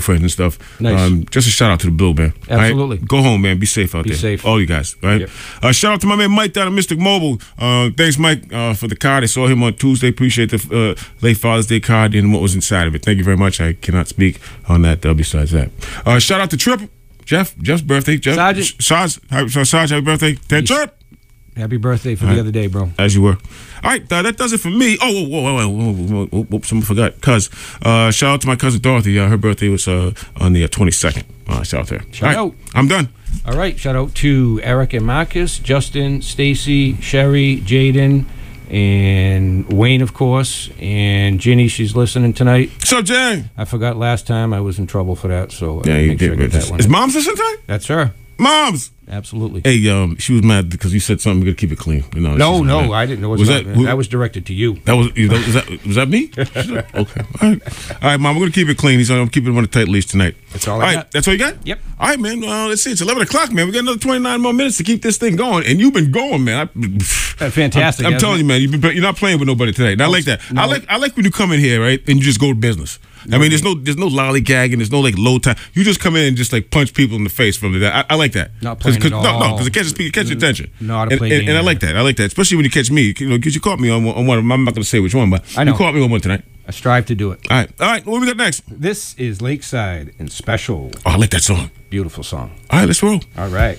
friends and stuff. Nice. Just a shout out to the Bill, man. Absolutely. Right? Go home, man. Be safe out there. Be safe. All you guys, right? Yep. Shout out to my man Mike down at Mystic Mobile. Thanks, Mike, for the card. I saw him on Tuesday. Appreciate the late Father's Day card and what was inside of it. Thank you very much. I cannot speak on that besides that. Shout out to Trip. Jeff's birthday. Sarge, happy birthday. Trip. Happy birthday for the other day, bro. As you were. All right, that does it for me. Whoa, someone forgot. Shout out to my cousin Dorothy. Her birthday was on the 22nd. Shout out to her. Shout out. I'm done. All right, shout out to Eric and Marcus, Justin, Stacy, Sherry, Jaden, and Wayne, of course, and Ginny. She's listening tonight. So, Jay. I forgot last time. I was in trouble for that, so Yeah, you make sure I did. get that one. Is Mom's listening tonight? That's her. Moms. Absolutely. Hey, she was mad because you said something. We gotta keep it clean. You know, No, I didn't know. That was directed to you. That was that me? Okay. All right, Mom. We're gonna keep it clean. I'm keeping it on a tight leash tonight. That's all I got. That's all you got? Yep. All right, man. Let's see. It's 11 o'clock, man. We got another 29 more minutes to keep this thing going, and you've been going, man. Fantastic. I'm telling you, man. You're not playing with nobody today. And I like that. No. I like when you come in here, right, and you just go to business. I mean, there's no lollygagging. There's no like low time. You just come in and just like punch people in the face from the. I like that. Not playing at all. No, because it catches your attention. Know how to play and I like that. I like that, especially when you catch me. Because you caught me on one. I'm not going to say which one, but I know. You caught me on one tonight. I strive to do it. All right. What we got next? This is Lakeside and Special. Oh, I like that song. Beautiful song. All right, let's roll. All right.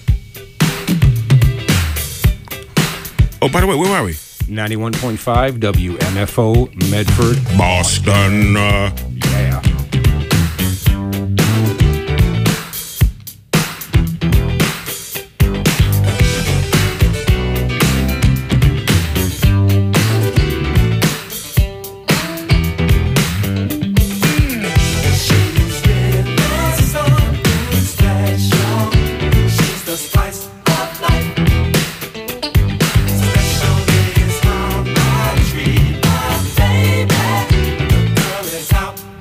Oh, by the way, where are we? 91.5 WMFO Medford, Boston. Yeah. Baby, the girl is out.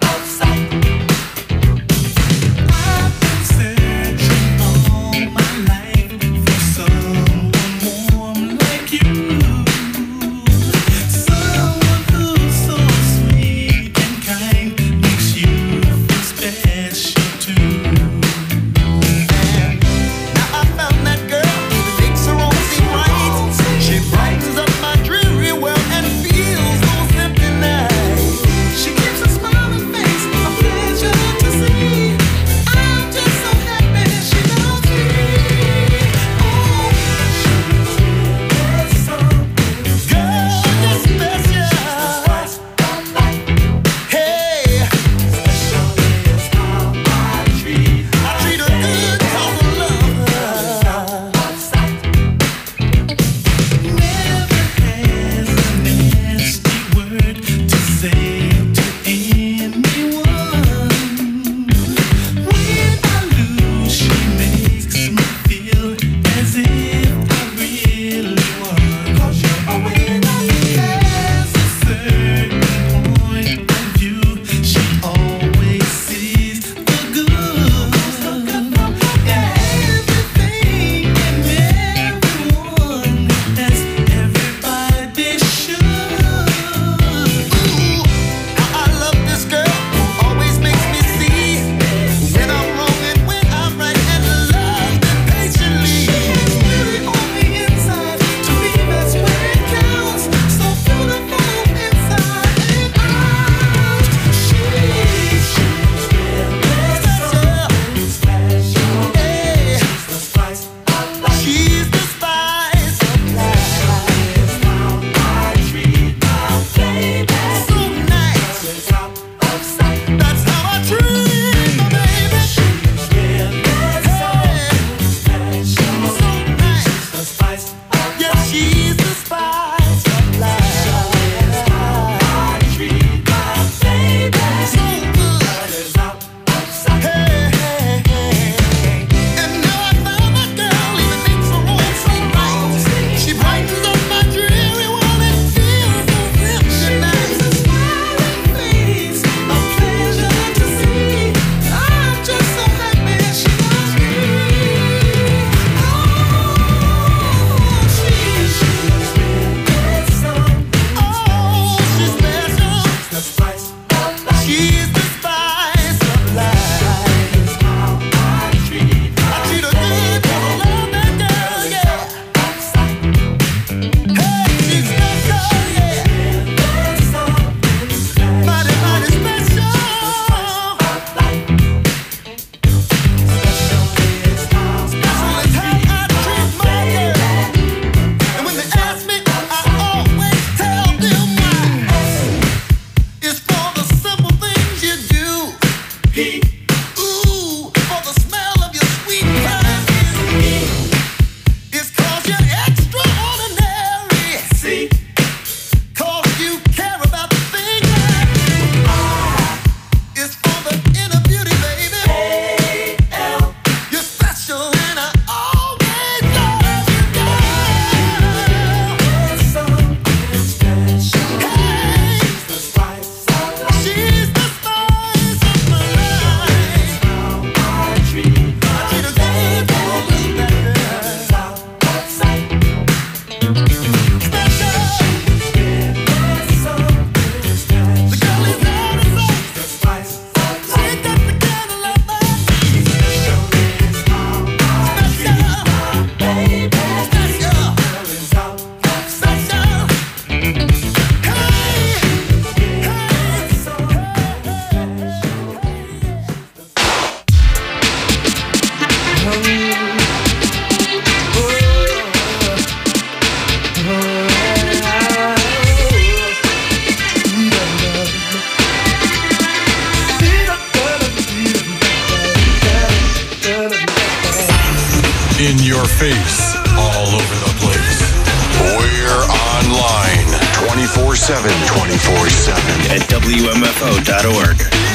face, all over the place. We're online 24/7, 24/7 at WMFO.org.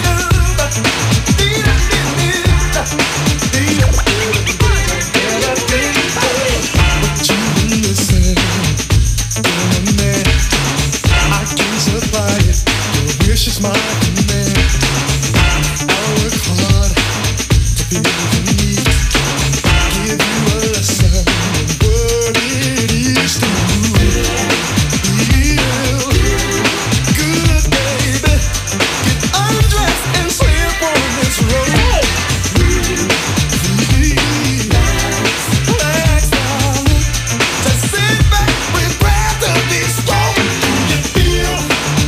It's my command. I work hard to be unique. Give you a lesson in what it is to feel good, baby. Get undressed and slip on this road. Relax, darling. Just sit back with breath of this storm. You feel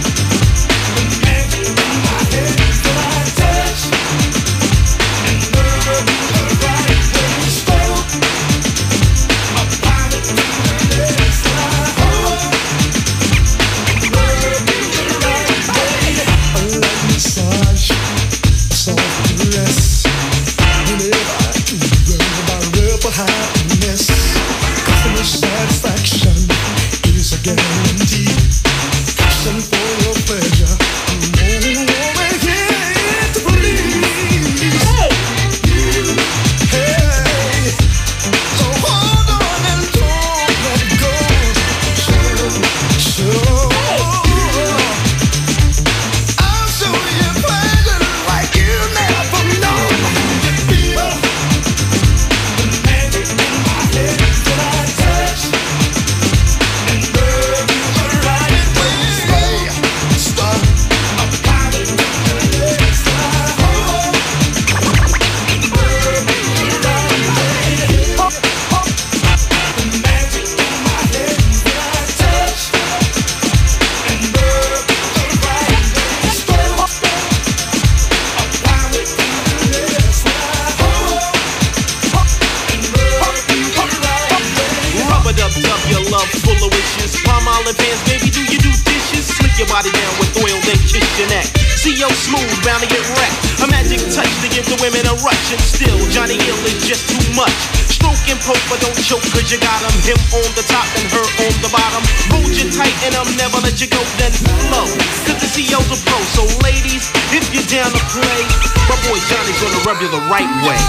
satisfaction is a guarantee. Passion for your pleasure. I'm over here to please. Hey, so hold on and don't let go. Sure. I'll show you pleasure like you never know. You feel the magic in my head that I touch. And girl, you the right way. Stop. I'm piling up the legs I hold. Girl, you the right way. The magic in my head that I touch. And girl, you the right way. Stop. I'm piling up the legs I hold. And girl, you the right way. Rubbered up, your love full of wishes. Palm olive hands, baby, do you do dishes? Slick your body down with oil, then kiss your neck. See yo smooth, bound to get wrecked. A magic touch to give the women a rush. And still, Johnny Hill is just too much. Stroke and poke, but don't choke, cause you got him on the top and her on the bottom. Hold you tight and I'll never let you go, then flow. Cause the CEO's a pro, so ladies, if you're down to play, my boy Johnny's gonna rub you the right way.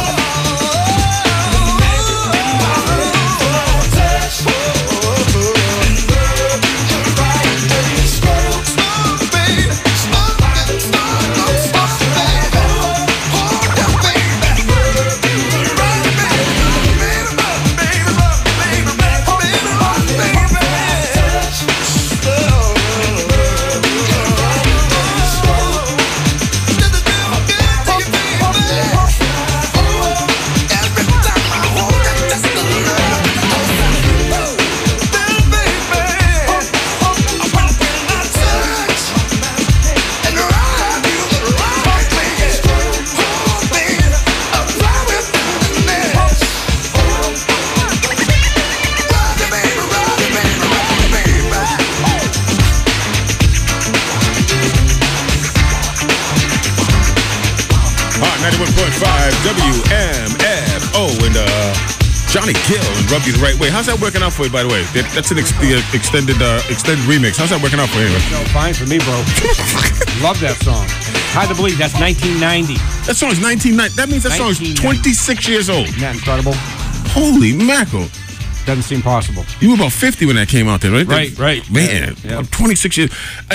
WMFO and Johnny Gill and Rub You the Right Way. How's that working out for you, by the way? That's an extended remix. How's that working out for you? Anyway? No, fine for me, bro. Love that song. Hard to believe that's 1990. That song is 1990. That means that song is 26 years old. Isn't that incredible? Holy mackerel. Doesn't seem possible. You were about 50 when that came out there, right? Right. Man, yeah. 26 years.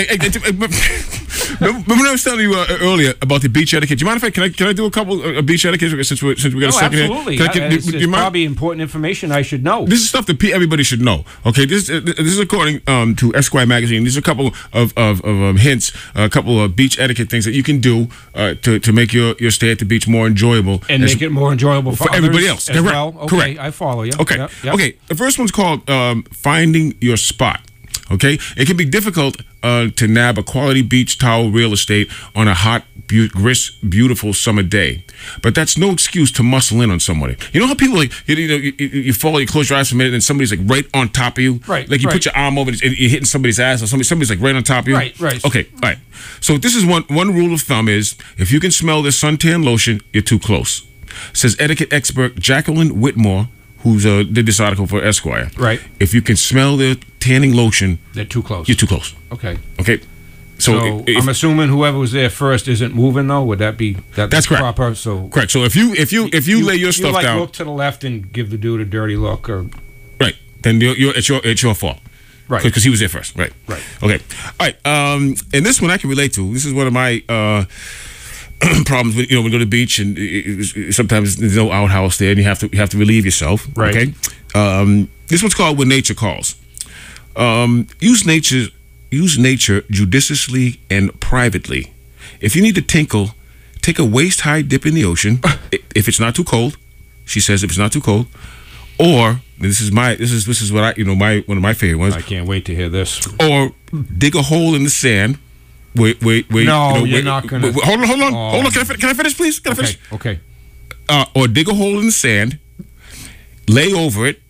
Remember when I was telling you earlier about the beach etiquette? Do you mind if can I do a couple of beach etiquette since we got a second absolutely. here? It's probably important information I should know. This is stuff that everybody should know. Okay, this is according to Esquire magazine. These are a couple of hints, a couple of beach etiquette things that you can do to make your stay at the beach more enjoyable and make it more enjoyable for everybody else. As well. Okay, correct. I follow you. Okay, yep. Okay. The first one's called finding your spot. Okay, it can be difficult to nab a quality beach towel real estate on a hot, crisp, beautiful summer day, but that's no excuse to muscle in on somebody. You know how people you fall, you close your eyes for a minute, and somebody's like right on top of you, right? Like you put your arm over, and you're hitting somebody's ass, or somebody's like right on top of you, right. Okay, all right. So this is one rule of thumb is if you can smell this suntan lotion, you're too close. Says etiquette expert Jacqueline Whitmore who's did this article for Esquire. Right. If you can smell the tanning lotion, They're too close. you're too close. Okay. Okay. So if- I'm assuming whoever was there first isn't moving though. Would that be That's correct. proper? So correct. So if you lay your stuff you like down, look to the left and give the dude a dirty look, or right, then it's your fault. right. Because he was there first. Right. Right. Okay. All right. And this one I can relate to. This is one of my problems with when we go to the beach and sometimes there's no outhouse there and you have to relieve yourself. Right. Okay. This one's called When Nature Calls. Use nature judiciously and privately. If you need to tinkle, take a waist-high dip in the ocean. If it's not too cold, she says. If it's not too cold, or this is what I one of my favorite ones. I can't wait to hear this. Or dig a hole in the sand. Wait. No, you're not gonna. Hold on. Oh. Hold on. Can I finish, please? Can I finish? Okay. Or dig a hole in the sand, lay over it,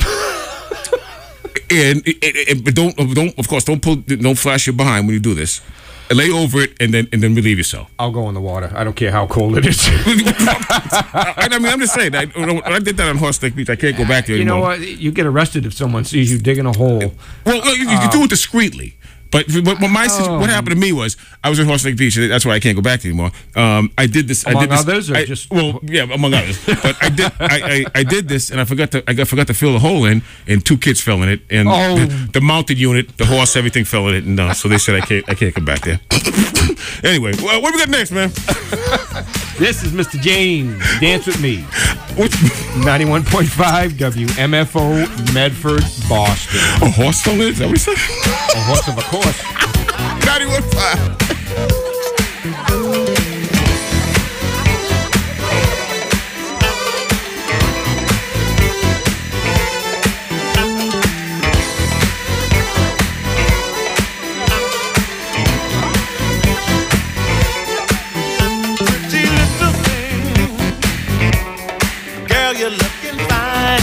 and don't flash your behind when you do this. Lay over it and then relieve yourself. I'll go in the water. I don't care how cold it is. I mean, I'm just saying. When I did that on Horse Lake Beach, I can't go back there You know anymore. what? You get arrested if someone sees you digging a hole. Well, you can do it discreetly. But what happened to me was I was in Horse Lake Beach. And that's why I can't go back anymore. I did this. Among others, or just among others. But I did this, and I forgot to fill the hole in, and 2 kids fell in it, and the mounted unit, the horse, everything fell in it, and so they said I can't come back there. Anyway, what we got next, man? This is Mr. James. Dance with me. 91.5 WMFO Medford, Boston. A horse fell in it? Is that what he said? A horse of a course. 91.5. Pretty little thing, girl, you're looking fine.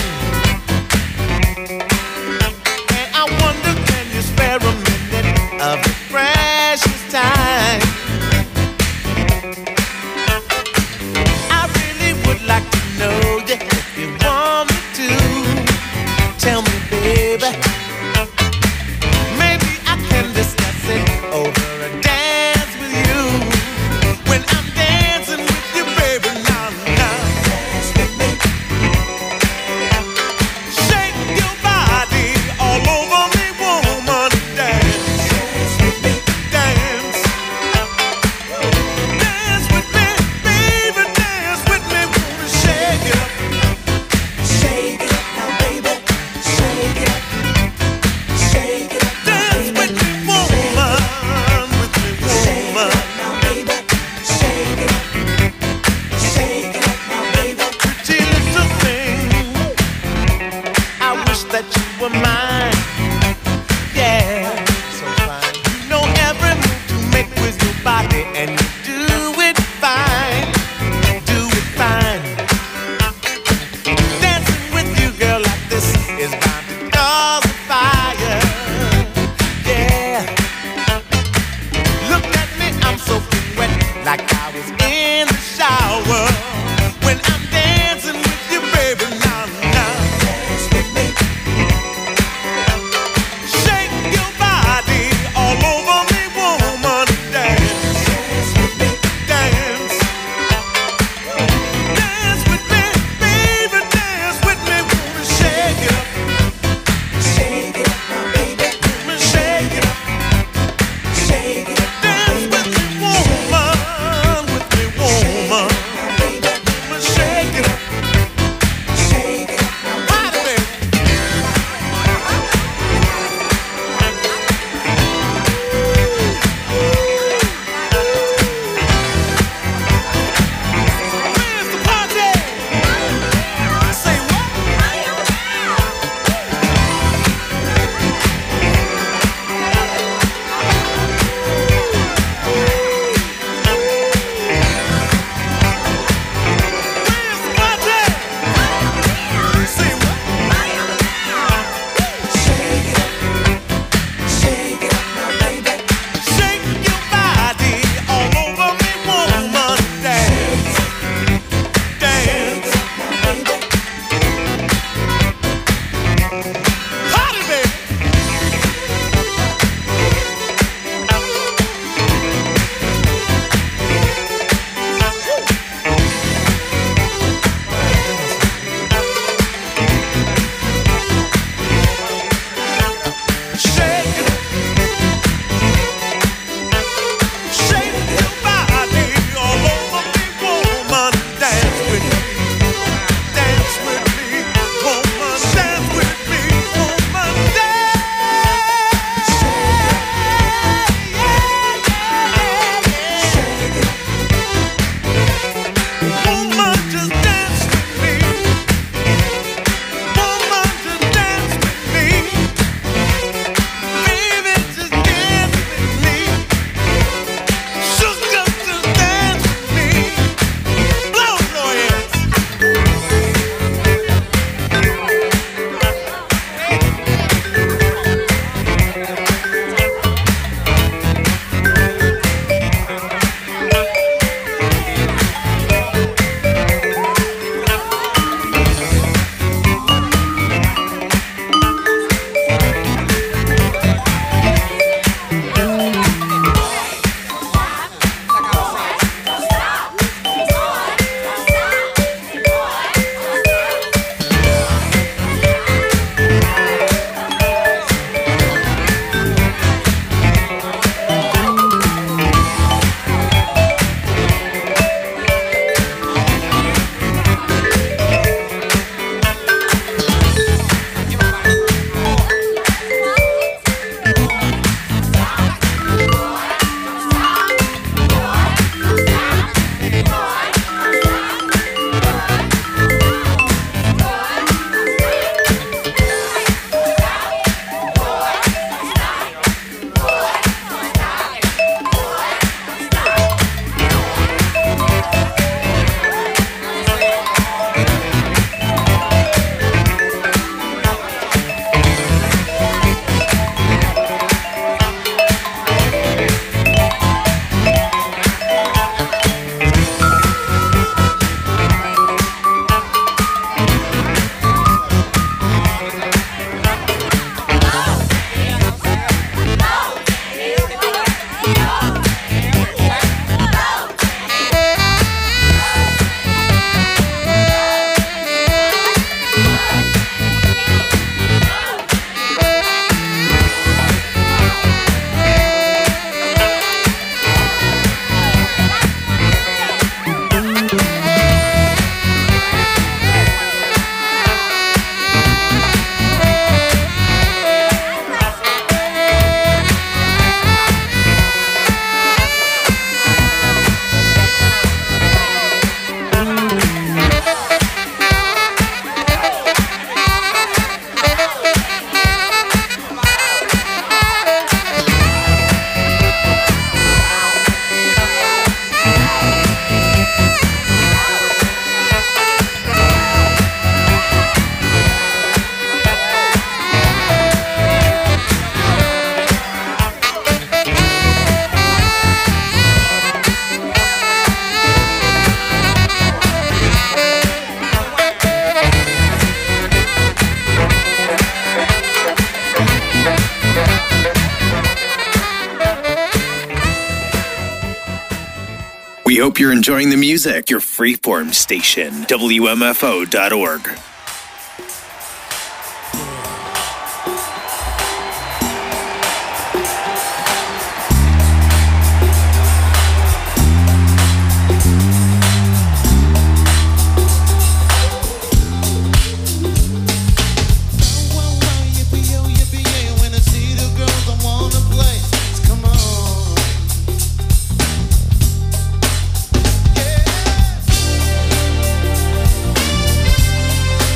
And I wonder, can you spare a minute of your precious time? We hope you're enjoying the music. Your freeform station, WMFO.org. Yeah.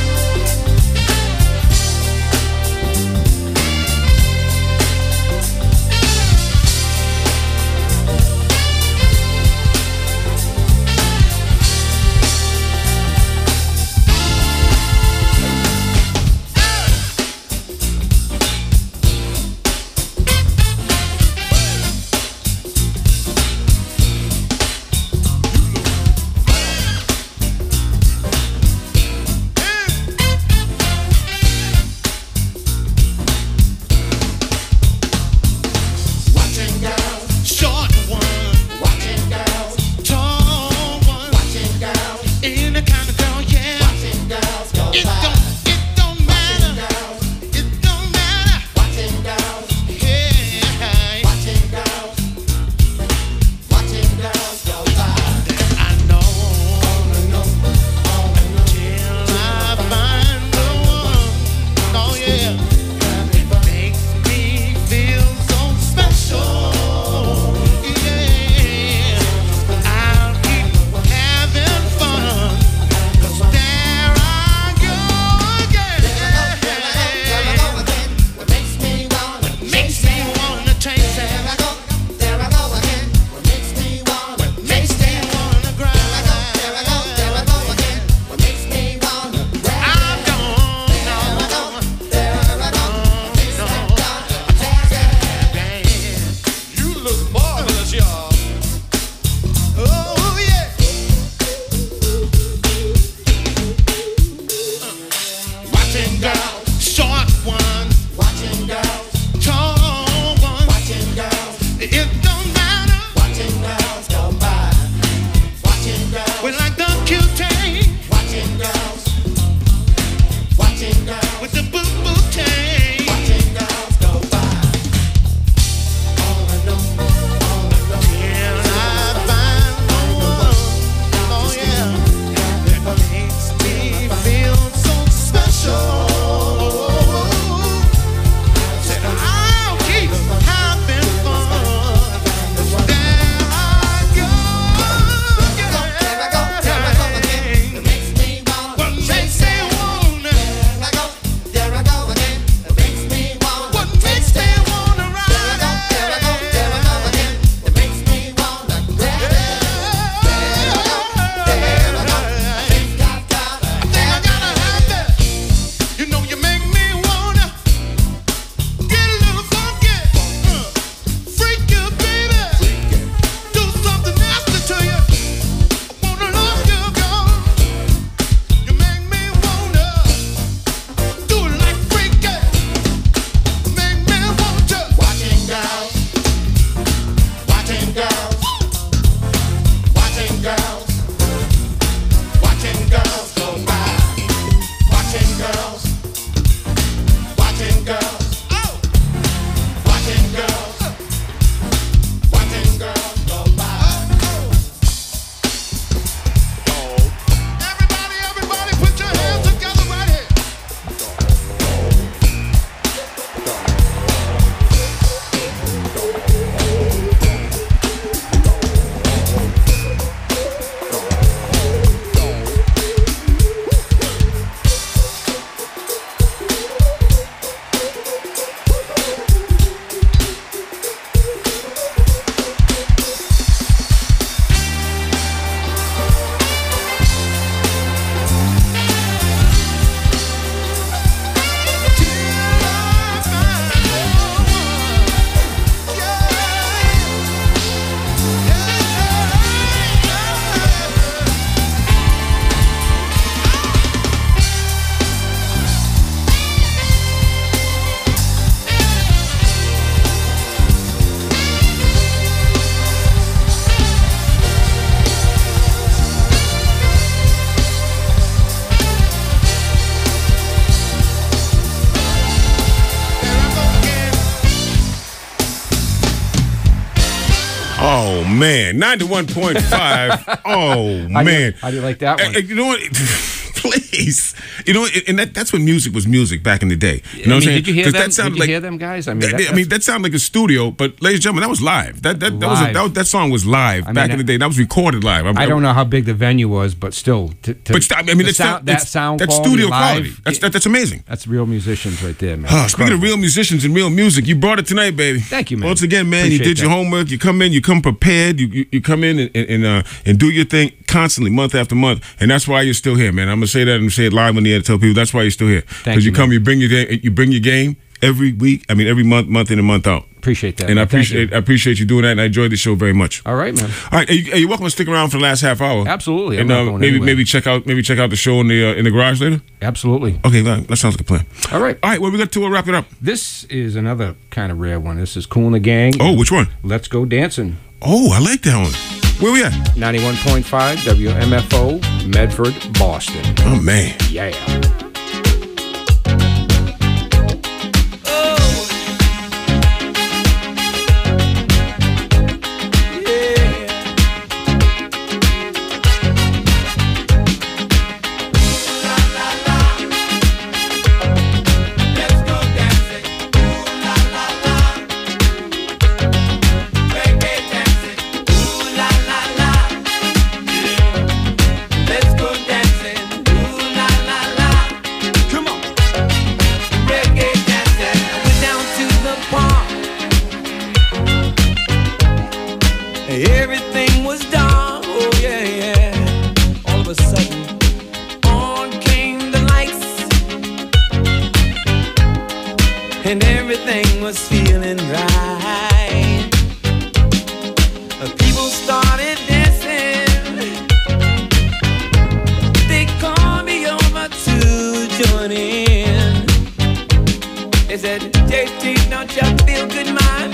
man, 91.5. Oh man, How do you like that one? You know what? Please, you know, and that's when music was music back in the day. You know what I'm saying? Did you hear 'Cause them? that sounded Did you hear them guys? I mean, that sounded like a studio, but ladies and gentlemen, that was live. That song was live back in the day. That was recorded live. I don't know how big the venue was, but still, that sound that's quality studio live, quality. That's amazing. That's real musicians right there, man. Speaking of real musicians and real music, you brought it tonight, baby. Thank you, man. Once again, man, Appreciate you did your that. homework. You come prepared. You come in and do your thing constantly, month after month, and that's why you're still here, man. I'm gonna say that and say it live on the air to tell people that's why you're still here. Thank you, you come, man. you bring your game every week. I mean, every month in and month out. Appreciate that. And man. I Thank you. appreciate you doing that, and I enjoyed the show very much. All right, man. All right, you're welcome to stick around for the last half hour. Absolutely. I'm And not going maybe anywhere. check out the show in the garage later. Absolutely. Okay, that sounds like a plan. All right. All right, well, we got to wrap it up. This is another kind of rare one. This is Kool and the Gang. Oh, which one? Let's Go Dancing. Oh, I like that one. Where we at? 91.5 WMFO, Medford, Boston. Oh man. Yeah. Everything was dark, oh yeah, yeah. All of a sudden, on came the lights, and everything was feeling right. People started dancing. They called me over to join in. They said, JT, don't you feel good, man?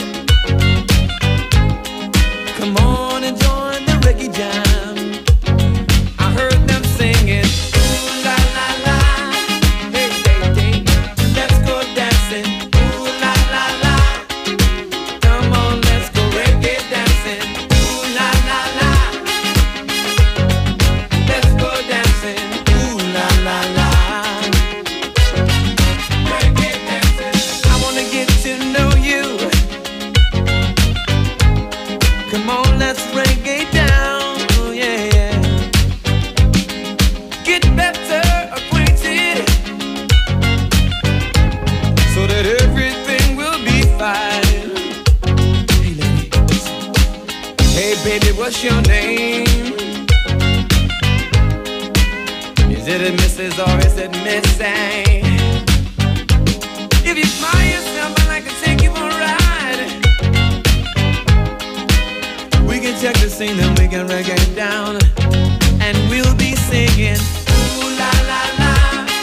Come on and join the reggae jam. I heard them singing, ooh la la la, hey hey hey, let's go dancing, ooh la la la. Come on, let's go reggae dancing, ooh la la la. Let's go dancing, ooh la la la. Reggae dancing, I wanna get to know you. Come on, let's reggae down, oh yeah, yeah. Get better acquainted, so that everything will be fine. Hey lady, hey baby, what's your name? Is it a Mrs. or is it Miss A? If you find yourself, I'd like to take you for a ride. We can check the scene, then we can reggae it down, and we'll be singing, ooh la la la.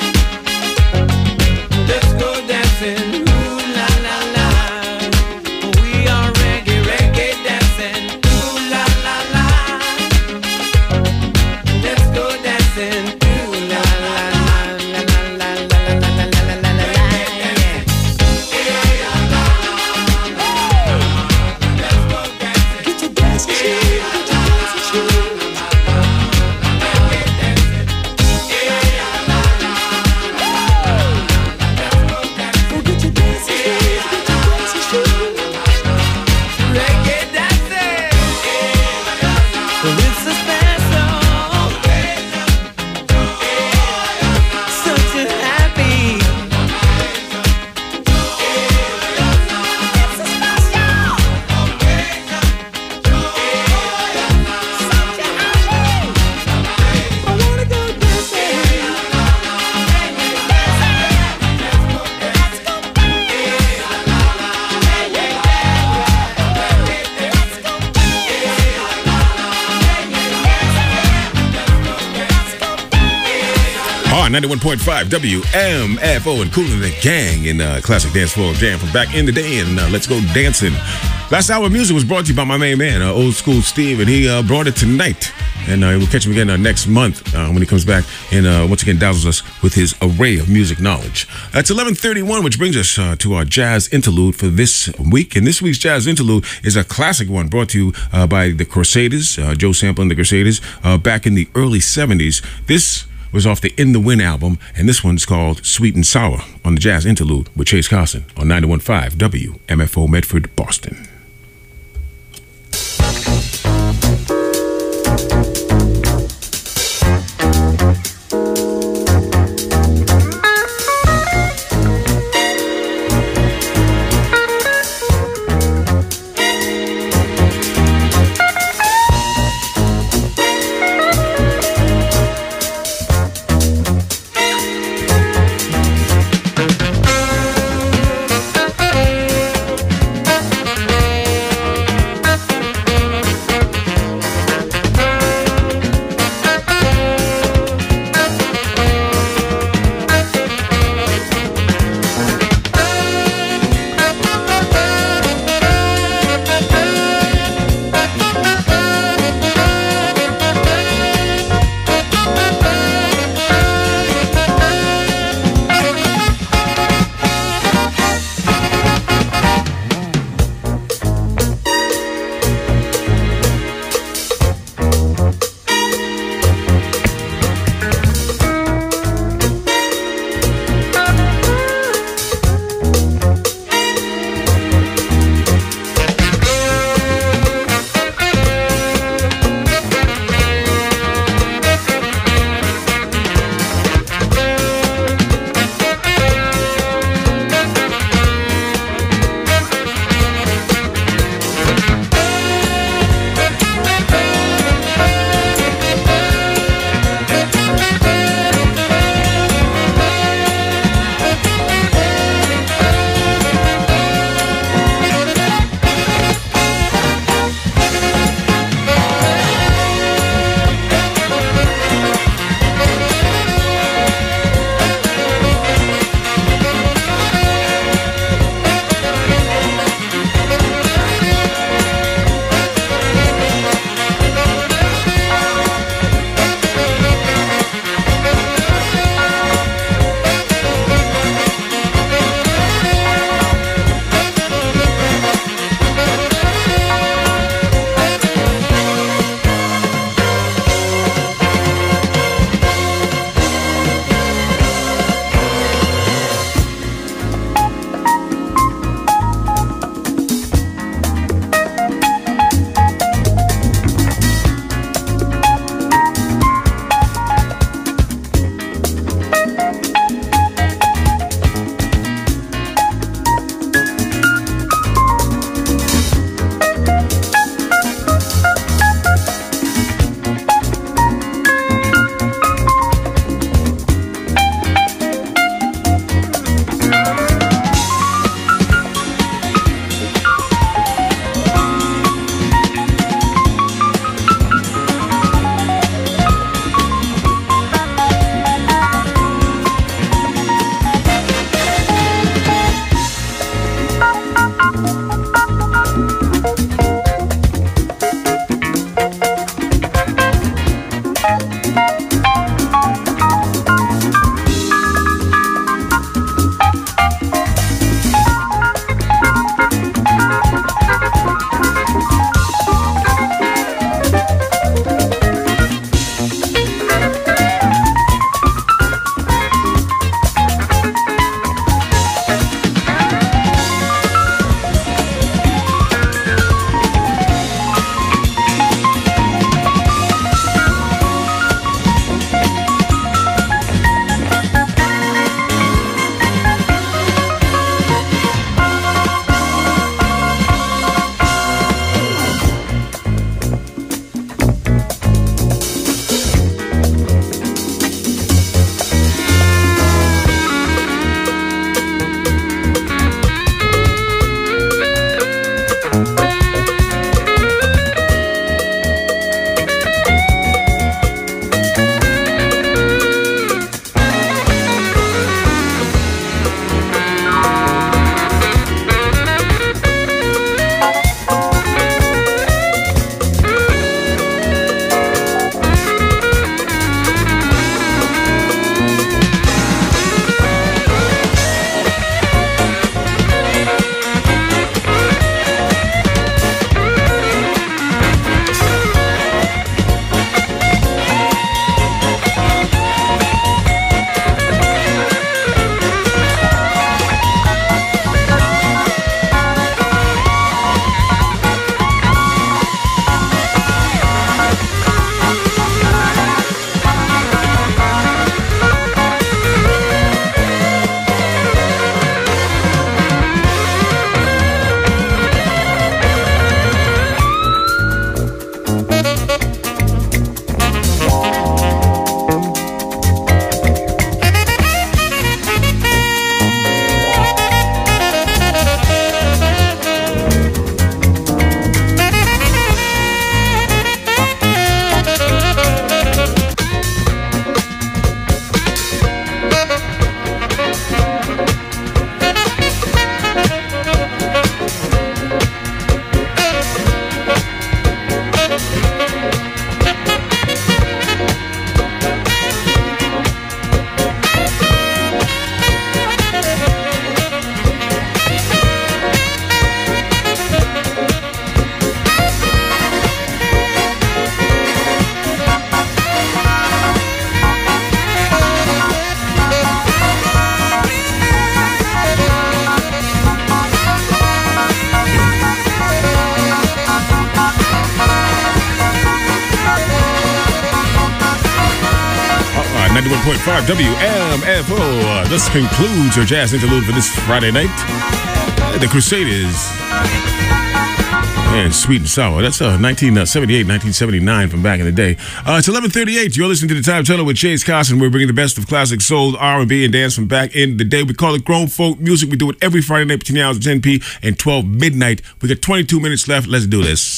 Let's go dancing, ooh la la la. We are reggae dancing, ooh la la la. Let's go dancing, ooh la la la la la la la la la la la la. Get your dancing shoes. Oh, 91.5 WMFO and Kool and the Gang in Classic Dance Floor Jam from back in the day. And let's go dancing. Last hour of music was brought to you by my main man, Old School Steve, and he brought it tonight. And we'll catch him again next month when he comes back and once again dazzles us with his array of music knowledge. That's 11:31, which brings us to our jazz interlude for this week. And this week's jazz interlude is a classic one brought to you by the Crusaders, Joe Sample and the Crusaders, back in the early 70s. This was off the In the Wind album, and this one's called Sweet and Sour on the Jazz Interlude with Chase Carson on 91.5 WMFO Medford, Boston. 91.5 WMFO. This concludes your jazz interlude for this Friday night. The Crusaders. And Sweet and Sour. That's 1978, 1979 from back in the day. It's 11:38. You're listening to The Time Teller with Chase Carson. We're bringing the best of classic soul, R&B, and dance from back in the day. We call it grown folk music. We do it every Friday night between the hours of 10 p and 12 midnight. We got 22 minutes left. Let's do this.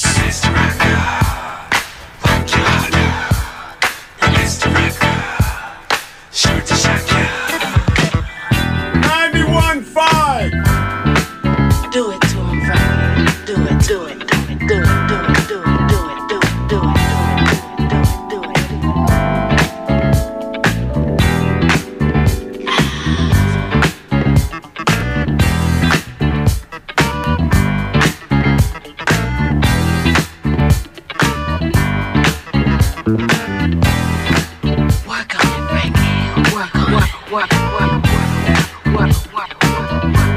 91.5. Do it to him, Frankie. Do it, do it, do it, do it, do it, do it, do it, do it, do it, do it, do it, do Work on it, Frankie. Work on it. Work, work, work, work, work, work, work.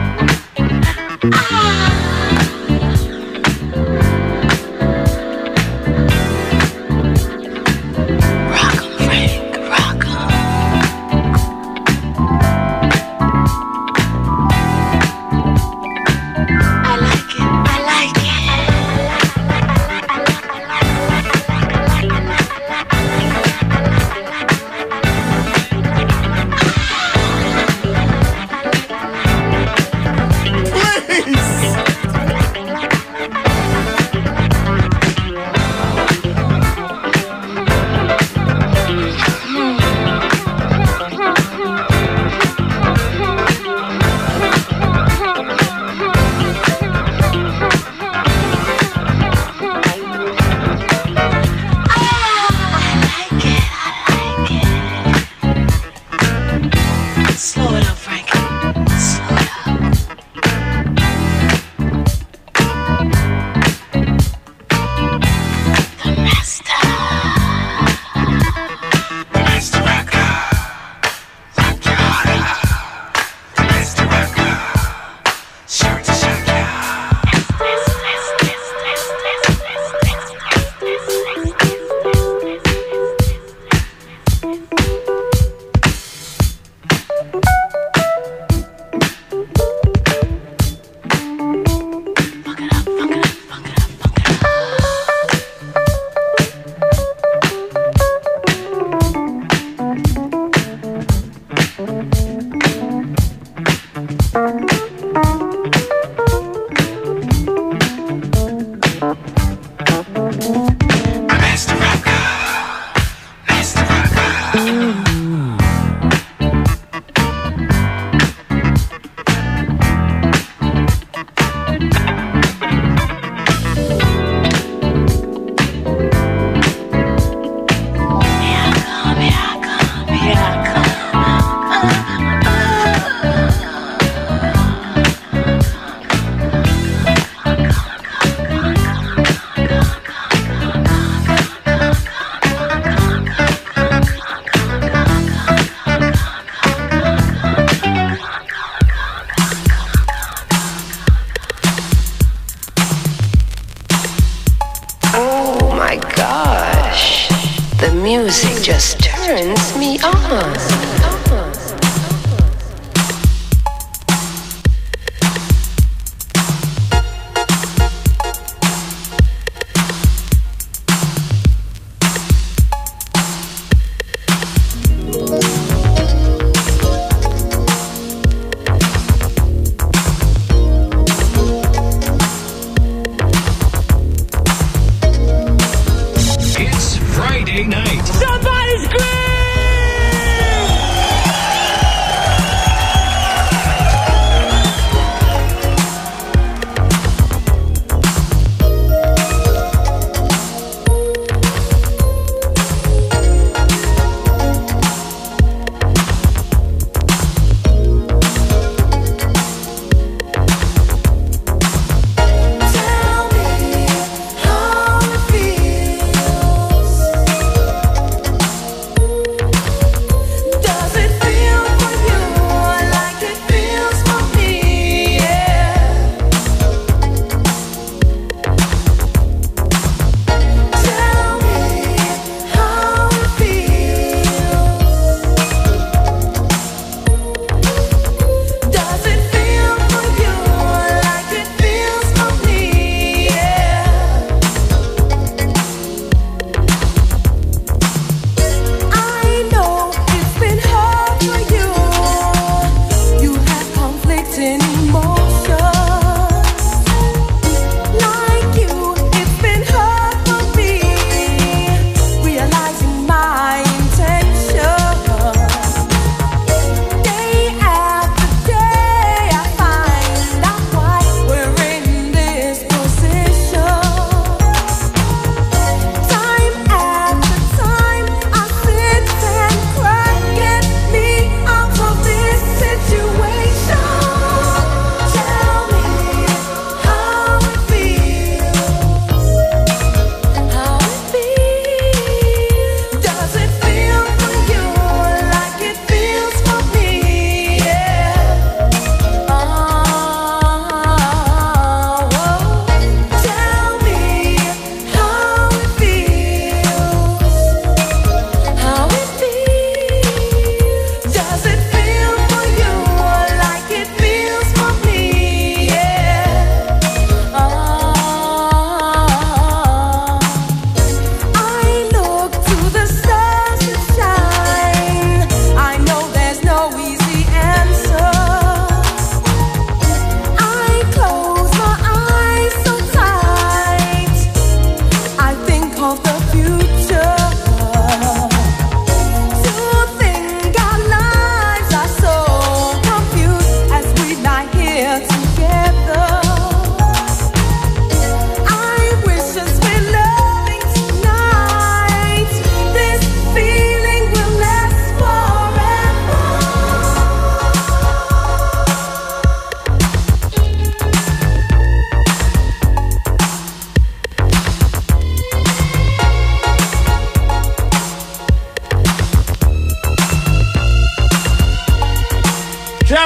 music just turns me on.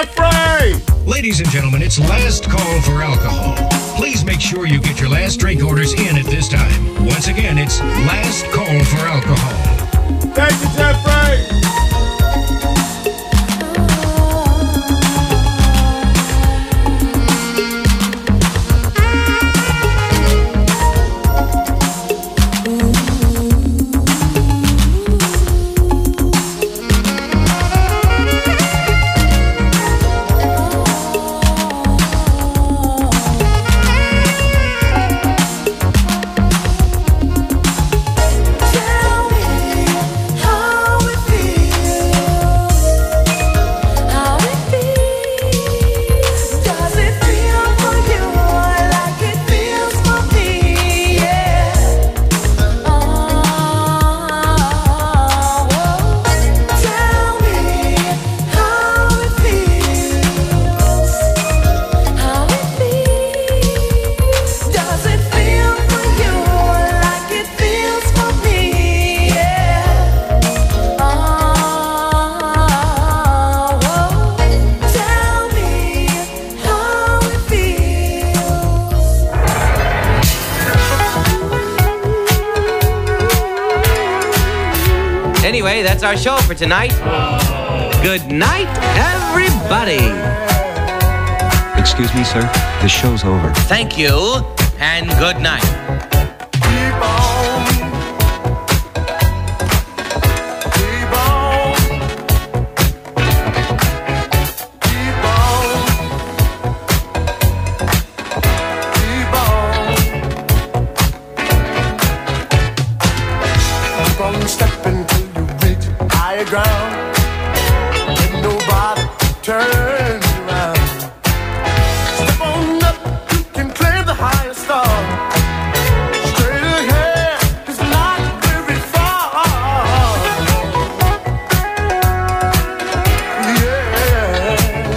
Jeffrey! Ladies and gentlemen, it's last call for alcohol. Please make sure you get your last drink orders in at this time. Once again, it's last call for alcohol. Thank you, Jeffrey! Anyway, that's our show for tonight. Good night, everybody. Excuse me, sir. The show's over. Thank you, and good night. Step until you reach higher ground, and nobody turns around. Step on up, you can claim the highest star. Straight ahead, it's not very far. Yeah.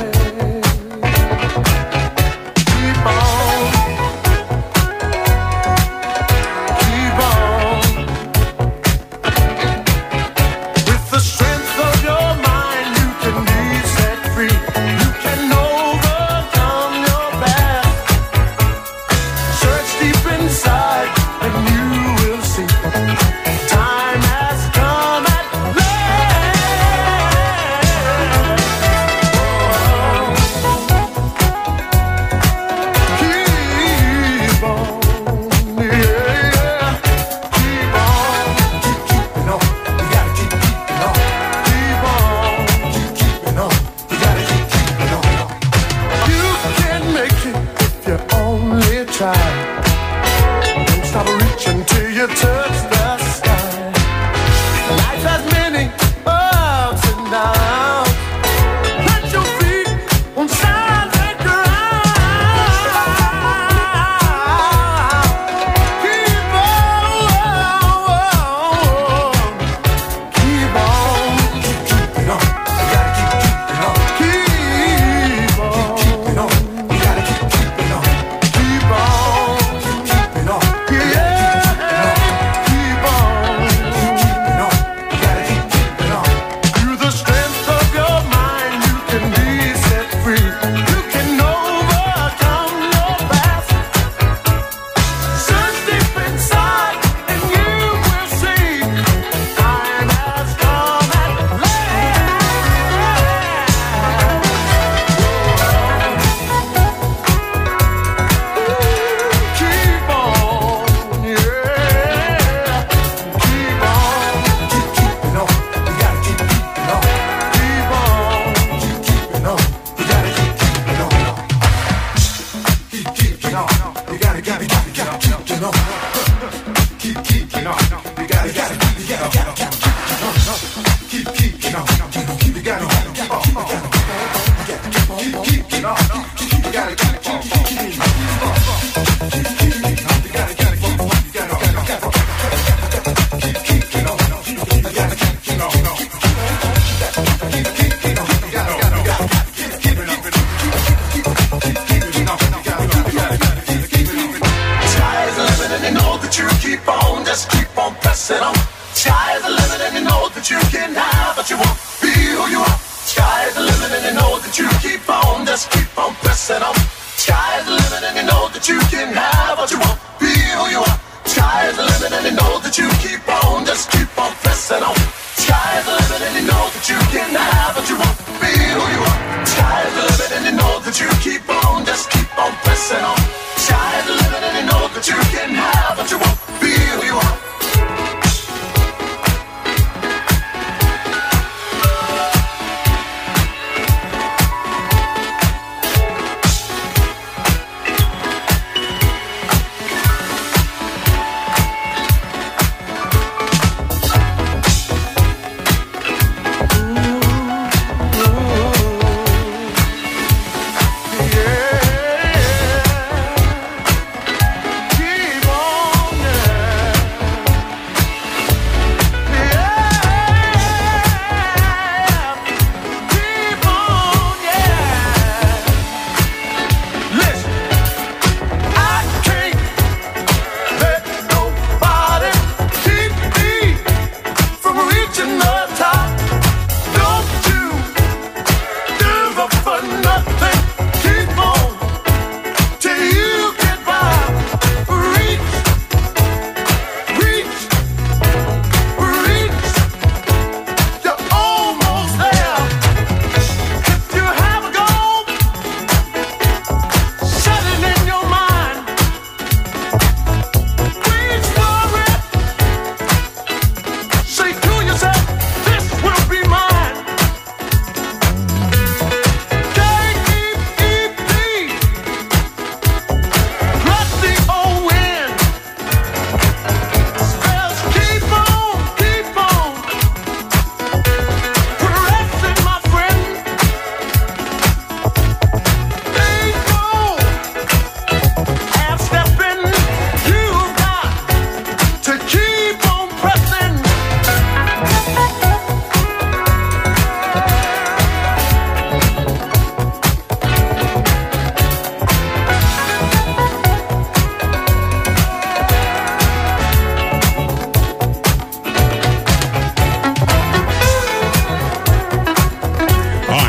Keep on. Keep on. With the strength of your mind, you can be set free.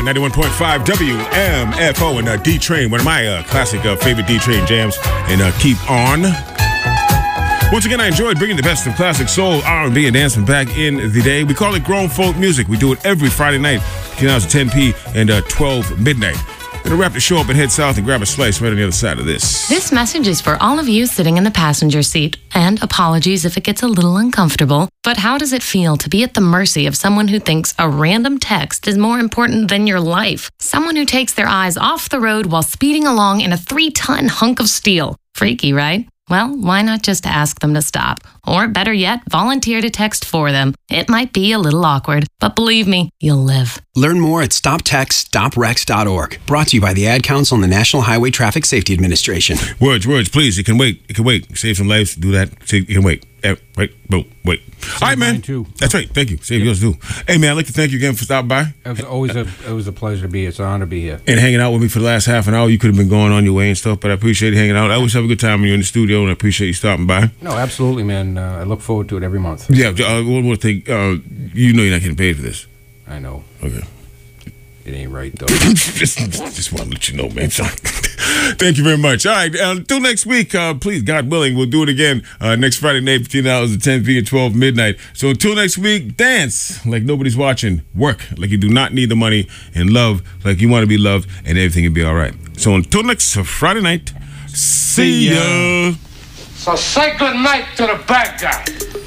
91.5 WMFO and D-Train, one of my classic favorite D-Train jams, and keep on. Once again, I enjoyed bringing the best of classic soul, R&B, and dancing back in the day. We call it grown folk music. We do it every Friday night between hours of 10 p and 12 midnight. Gonna wrap the show up and head south and grab a slice right on the other side of this. This message is for all of you sitting in the passenger seat. And apologies if it gets a little uncomfortable. But how does it feel to be at the mercy of someone who thinks a random text is more important than your life? Someone who takes their eyes off the road while speeding along in a 3-ton hunk of steel. Freaky, right? Well, why not just ask them to stop? Or better yet, volunteer to text for them. It might be a little awkward, but believe me, you'll live. Learn more at stoptextstoprex.org. Brought to you by the Ad Council and the National Highway Traffic Safety Administration. Words, please. It can wait. It can wait. Save some lives. Do that. It can wait. Wait. All right, man. Too. That's right. Thank you. Save yours too. Hey, man, I'd like to thank you again for stopping by. It was a pleasure to be here. It's an honor to be here. And hanging out with me for the last half an hour. You could have been going on your way and stuff, but I appreciate you hanging out. I always have a good time when you're in the studio, and I appreciate you stopping by. No, absolutely, man. I look forward to it every month. Yeah, one more thing. You know you're not getting paid for this. I know. Okay. It ain't right, though. just want to let you know, man. Thank you very much. All right, until next week, please, God willing, we'll do it again next Friday night between hours of 10 p and 12 midnight. So until next week, dance like nobody's watching. Work like you do not need the money. And love like you want to be loved. And everything will be all right. So until next Friday night, see ya. So say good night to the bad guy.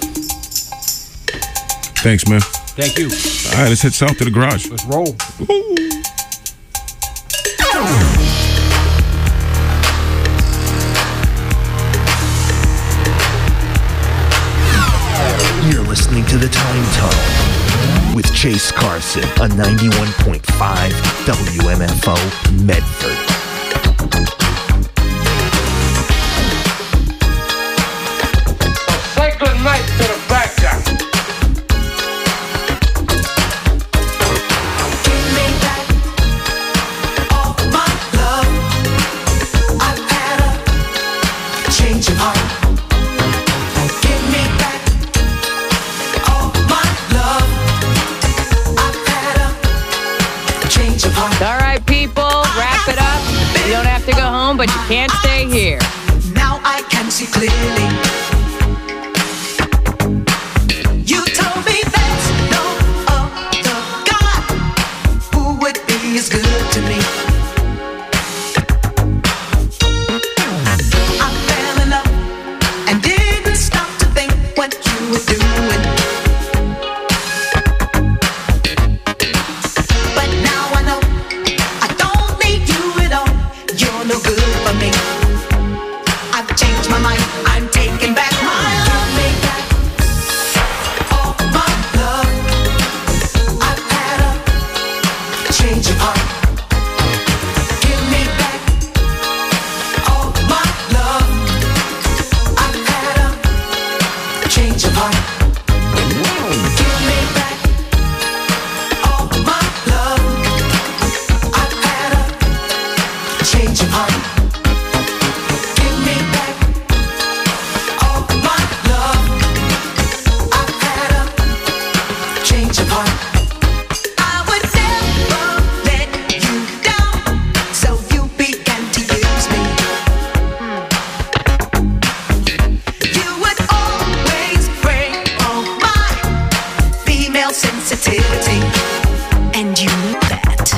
Thanks, man. Thank you. All right, let's head south to the garage. Let's roll. You're listening to The Time Tunnel with Chase Carson on 91.5 WMFO Medford. Say good night to the bad guy. All right, people, wrap it up. You don't have to go home, but you can't stay here. Now I can see clearly. You told me there's no other God who would be as good to me. I fell in love and didn't stop to think what you were doing. But now I know I don't need you at all. You're no good for me. I've changed my mind. I'm taking back my love. Give me back all my love. I've had a change of heart. Give me back all my love. I've had a change of heart. Give me back all my love. I've had a change of heart. Give me back all my love. I've had a change of heart. I would never let you down, so you began to use me. You would always break all my female sensitivity, and you knew that.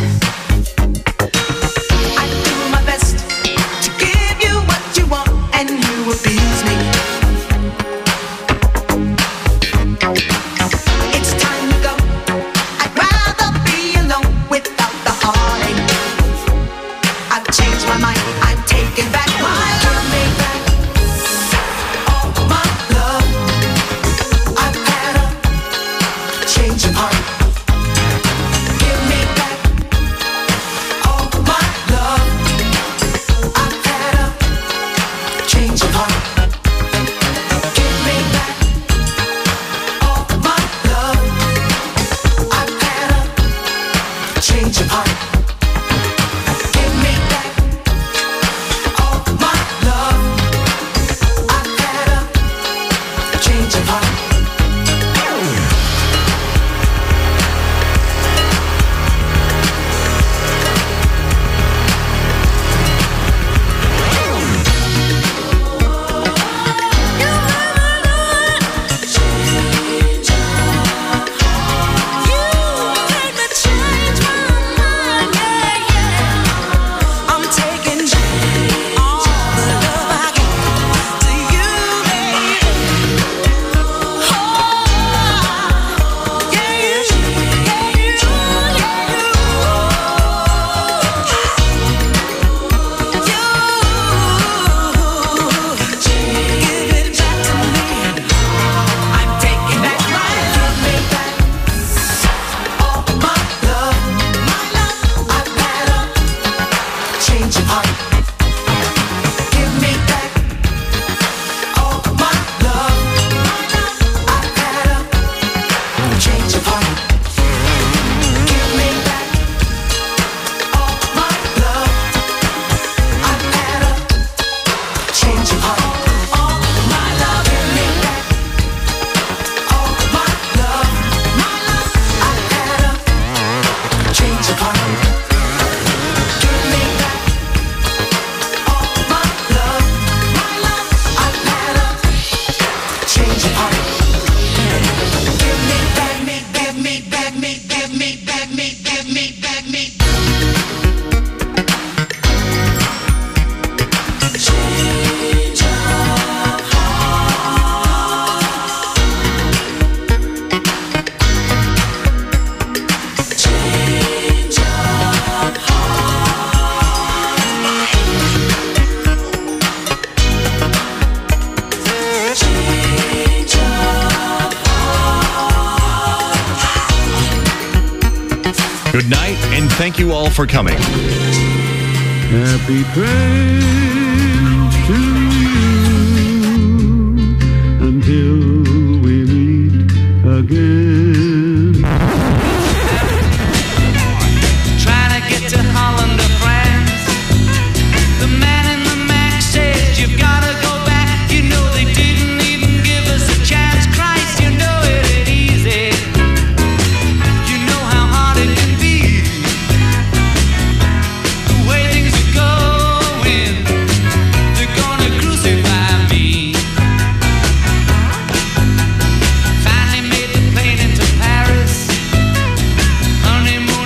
I do my best to give you what you want, and you abuse me. It's time to go. I'd rather be alone without the heartache. I've changed my mind. I'm taking back my love. Give me back all my love. I've had a change of heart. Give me back all my love. I've had a change of heart. Give me back all my love. I've had a change of heart. Give me back all my love. I've had a change of heart. Good night, and thank you all for coming. Happy trails to you until we meet again.